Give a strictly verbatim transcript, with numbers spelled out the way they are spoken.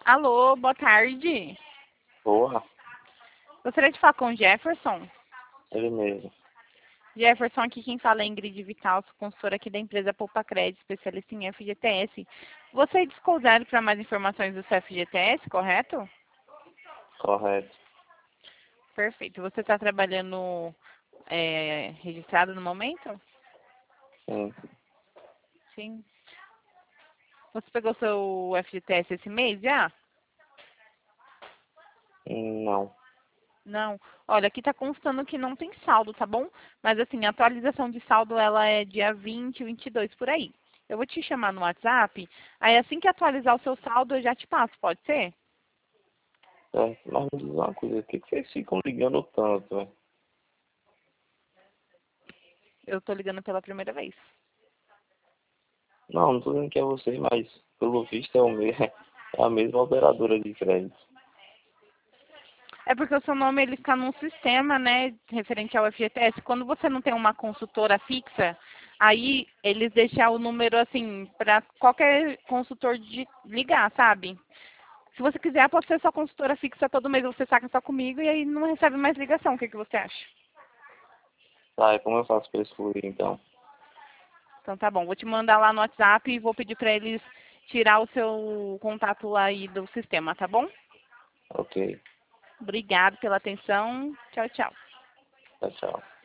Alô, boa tarde. Boa, Gostaria de falar com o Jefferson. ele mesmo. Jefferson, aqui quem fala é Ingrid Vital, sou consultora aqui da empresa Poupa Crédito, especialista em F G T S. Você é descousado para mais informações do seu F G T S, correto? Correto. Perfeito. Você está trabalhando é, registrado no momento? Sim. Sim. Você pegou seu F G T S esse mês já? Hum, Não. Não. Olha, aqui tá constando que não tem saldo, tá bom? Mas assim, a atualização de saldo ela é dia vinte, vinte e dois por aí. Eu vou te chamar no WhatsApp, aí assim que atualizar o seu saldo eu já te passo, pode ser? É, mas me diz uma coisa, por que que vocês ficam ligando tanto, velho? Eu tô ligando pela primeira vez. Não, não tô dizendo que é vocês, mas pelo visto é, o mesmo, é a mesma operadora de crédito. É porque o seu nome ele fica num sistema, né, referente ao F G T S. Quando você não tem uma consultora fixa, aí eles deixam o número assim para qualquer consultor de ligar, sabe? Se você quiser, pode ser sua consultora fixa todo mês, você saca só comigo e aí não recebe mais ligação. O que, que você acha? Tá, e como eu faço pra excluir, então? Então tá bom, vou te mandar lá no WhatsApp e vou pedir para eles tirar o seu contato lá aí do sistema, tá bom? Ok. Obrigado pela atenção. Tchau, tchau. Tchau, tchau.